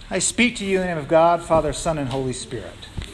I speak to you in the name of God, Father, Son, and Holy Spirit.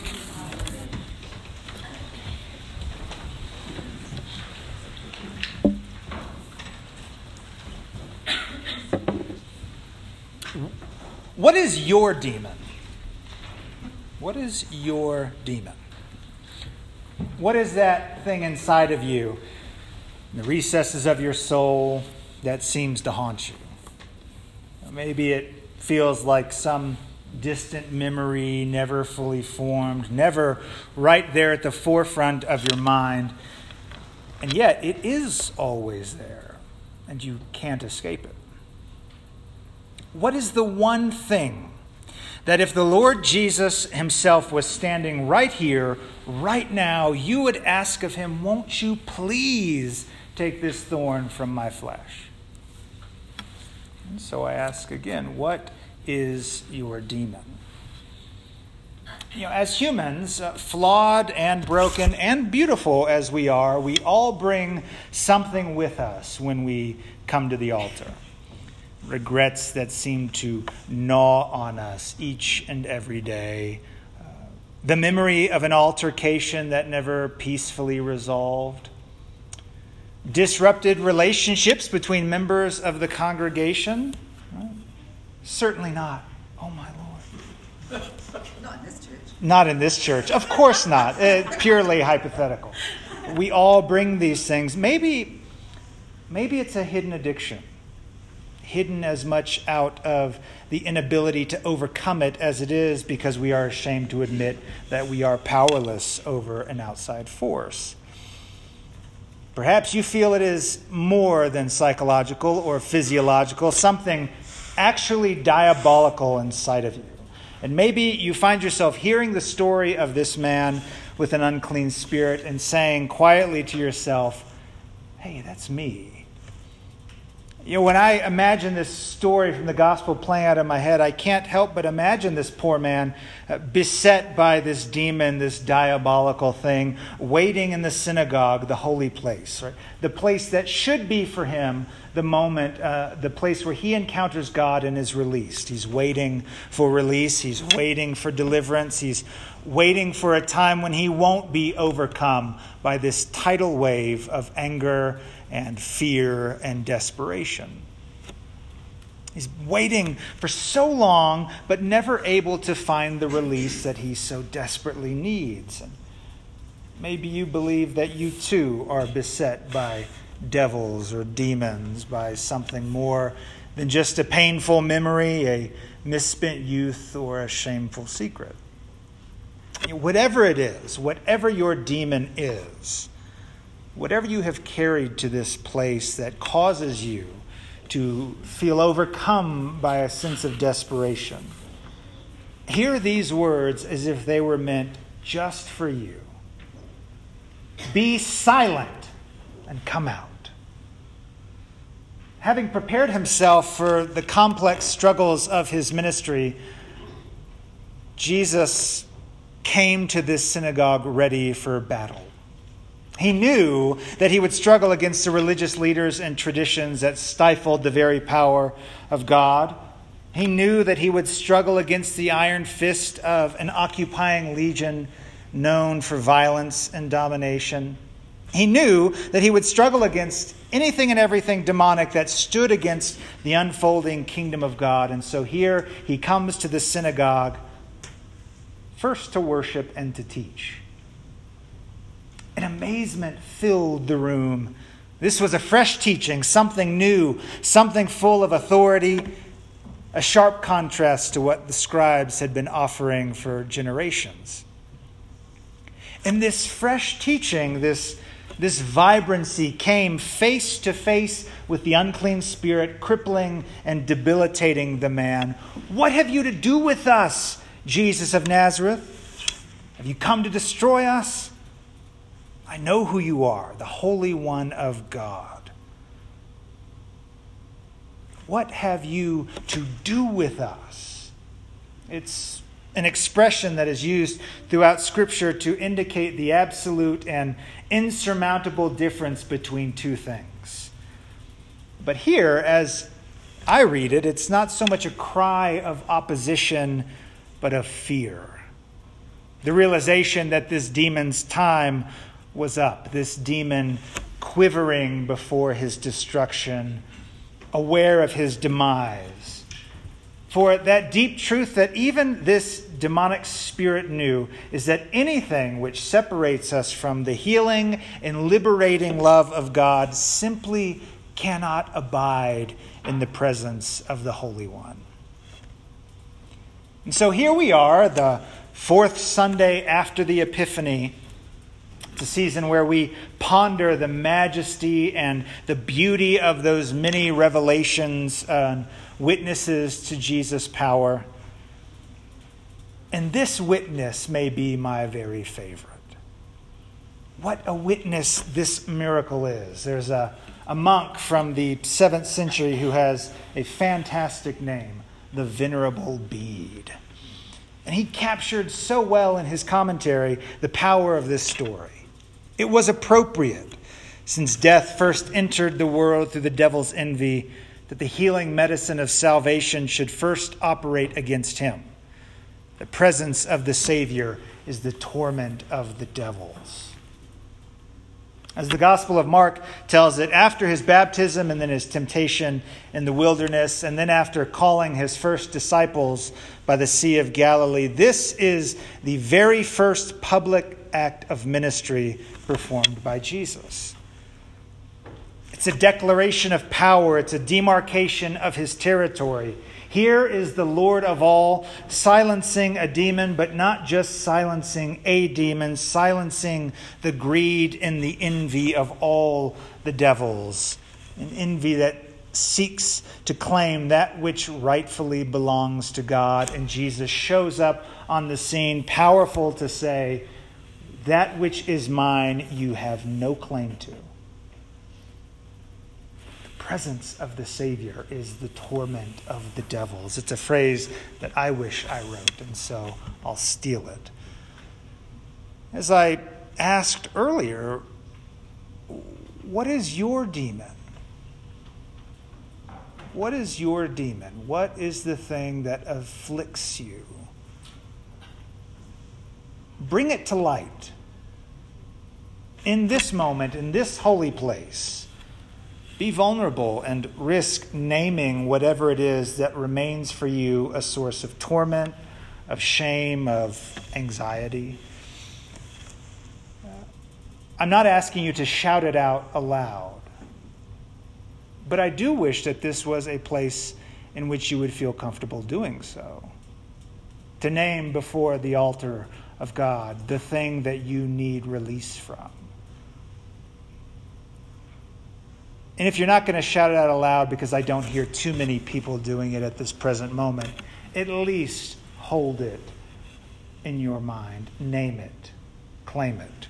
What is your demon? What is your demon? What is that thing inside of you, in the recesses of your soul, that seems to haunt you? Maybe it feels like some distant memory, never fully formed, never right there at the forefront of your mind. And yet it is always there, and you can't escape it. What is the one thing that if the Lord Jesus himself was standing right here, right now, you would ask of him, won't you please take this thorn from my flesh? And so I ask again, what is your demon? As humans, flawed and broken and beautiful as we are, we all bring something with us when we come to the altar. Regrets that seem to gnaw on us each and every day. The memory of an altercation that never peacefully resolved. Disrupted relationships between members of the congregation? Certainly not. Oh, my Lord. Not in this church. Not in this church. Of course not. Purely hypothetical. We all bring these things. Maybe it's a hidden addiction. Hidden as much out of the inability to overcome it as it is because we are ashamed to admit that we are powerless over an outside force. Perhaps you feel it is more than psychological or physiological, something actually diabolical inside of you. And maybe you find yourself hearing the story of this man with an unclean spirit and saying quietly to yourself, hey, that's me. When I imagine this story from the gospel playing out in my head, I can't help but imagine this poor man beset by this demon, this diabolical thing, waiting in the synagogue, the holy place, right? The place that should be for him the moment, the place where he encounters God and is released. He's waiting for release. He's waiting for deliverance. He's waiting for a time when he won't be overcome by this tidal wave of anger and fear and desperation. He's waiting for so long, but never able to find the release that he so desperately needs. And maybe you believe that you too are beset by devils or demons, by something more than just a painful memory, a misspent youth, or a shameful secret. Whatever it is, whatever your demon is, whatever you have carried to this place that causes you to feel overcome by a sense of desperation, hear these words as if they were meant just for you. Be silent and come out. Having prepared himself for the complex struggles of his ministry, Jesus came to this synagogue ready for battle. He knew that he would struggle against the religious leaders and traditions that stifled the very power of God. He knew that he would struggle against the iron fist of an occupying legion known for violence and domination. He knew that he would struggle against anything and everything demonic that stood against the unfolding kingdom of God. And so here he comes to the synagogue, first to worship and to teach. And amazement filled the room. This was a fresh teaching, something new, something full of authority, a sharp contrast to what the scribes had been offering for generations. And this fresh teaching, this vibrancy came face to face with the unclean spirit, crippling and debilitating the man. What have you to do with us, Jesus of Nazareth? Have you come to destroy us? I know who you are, the Holy One of God. What have you to do with us? It's an expression that is used throughout Scripture to indicate the absolute and insurmountable difference between two things. But here, as I read it, it's not so much a cry of opposition, but of fear. The realization that this demon's time was up, this demon quivering before his destruction, aware of his demise. For that deep truth that even this demonic spirit knew is that anything which separates us from the healing and liberating love of God simply cannot abide in the presence of the Holy One. And so here we are, the fourth Sunday after the Epiphany. It's a season where we ponder the majesty and the beauty of those many revelations and witnesses to Jesus' power. And this witness may be my very favorite. What a witness this miracle is. There's a monk from the 7th century who has a fantastic name, the Venerable Bede. And he captured so well in his commentary the power of this story. It was appropriate, since death first entered the world through the devil's envy, that the healing medicine of salvation should first operate against him. The presence of the Savior is the torment of the devils. As the Gospel of Mark tells it, after his baptism and then his temptation in the wilderness, and then after calling his first disciples by the Sea of Galilee, this is the very first public act of ministry performed by Jesus. It's a declaration of power. It's a demarcation of his territory. Here is the Lord of all, silencing a demon, but not just silencing a demon, silencing the greed and the envy of all the devils. An envy that seeks to claim that which rightfully belongs to God. And Jesus shows up on the scene, powerful to say, that which is mine, you have no claim to. Presence of the Savior is the torment of the devils. It's a phrase that I wish I wrote, and so I'll steal it. As I asked earlier, what is your demon? What is your demon? What is the thing that afflicts you? Bring it to light. In this moment, in this holy place, be vulnerable and risk naming whatever it is that remains for you a source of torment, of shame, of anxiety. I'm not asking you to shout it out aloud, but I do wish that this was a place in which you would feel comfortable doing so. To name before the altar of God the thing that you need release from. And if you're not going to shout it out aloud, because I don't hear too many people doing it at this present moment, at least hold it in your mind. Name it. Claim it.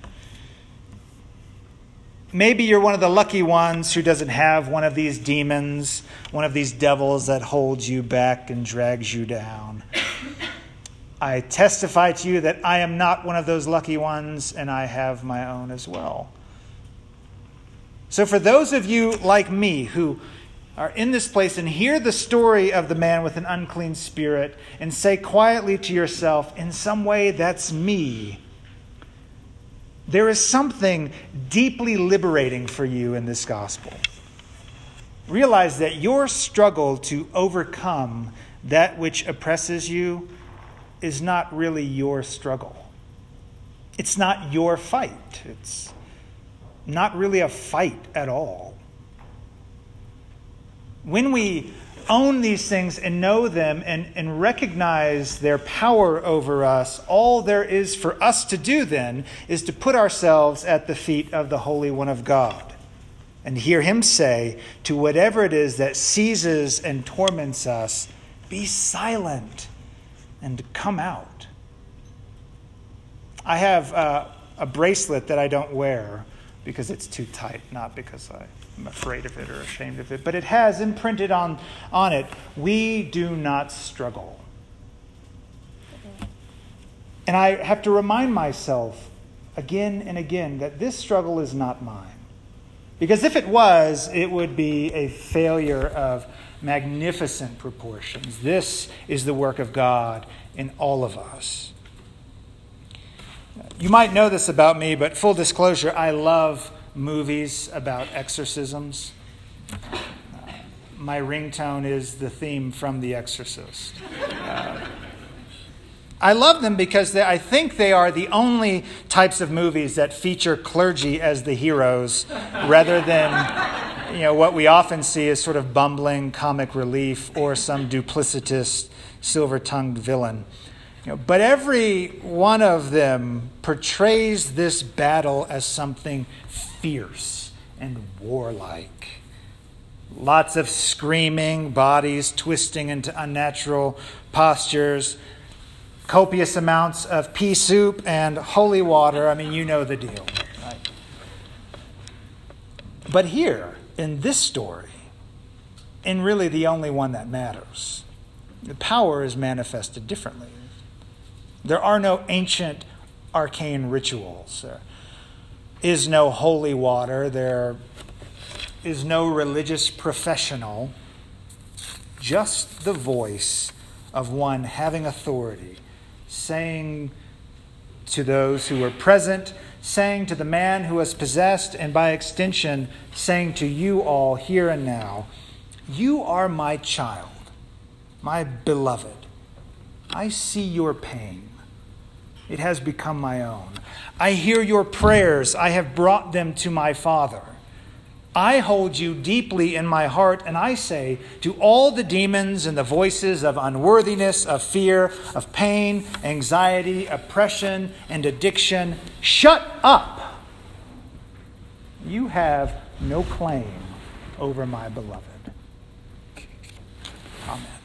Maybe you're one of the lucky ones who doesn't have one of these demons, one of these devils that holds you back and drags you down. I testify to you that I am not one of those lucky ones, and I have my own as well. So for those of you like me who are in this place and hear the story of the man with an unclean spirit and say quietly to yourself, in some way that's me, there is something deeply liberating for you in this gospel. Realize that your struggle to overcome that which oppresses you is not really your struggle. It's not your fight. It's not really a fight at all. When we own these things and know them and recognize their power over us, all there is for us to do then is to put ourselves at the feet of the Holy One of God and hear him say to whatever it is that seizes and torments us, be silent and come out. I have a bracelet that I don't wear because it's too tight, not because I'm afraid of it or ashamed of it. But it has imprinted on it, we do not struggle. And I have to remind myself again and again that this struggle is not mine. Because if it was, it would be a failure of magnificent proportions. This is the work of God in all of us. You might know this about me, but full disclosure, I love movies about exorcisms. My ringtone is the theme from The Exorcist. I love them because I think they are the only types of movies that feature clergy as the heroes rather than what we often see as sort of bumbling comic relief or some duplicitous silver-tongued villain. But every one of them portrays this battle as something fierce and warlike. Lots of screaming, bodies twisting into unnatural postures, copious amounts of pea soup and holy water. I mean, you know the deal, right? But here, in this story, and really the only one that matters, the power is manifested differently. There are no ancient arcane rituals. There is no holy water. There is no religious professional. Just the voice of one having authority, saying to those who were present, saying to the man who was possessed, and by extension, saying to you all here and now, you are my child, my beloved. I see your pain. It has become my own. I hear your prayers. I have brought them to my Father. I hold you deeply in my heart, and I say to all the demons and the voices of unworthiness, of fear, of pain, anxiety, oppression, and addiction, shut up. You have no claim over my beloved. Amen.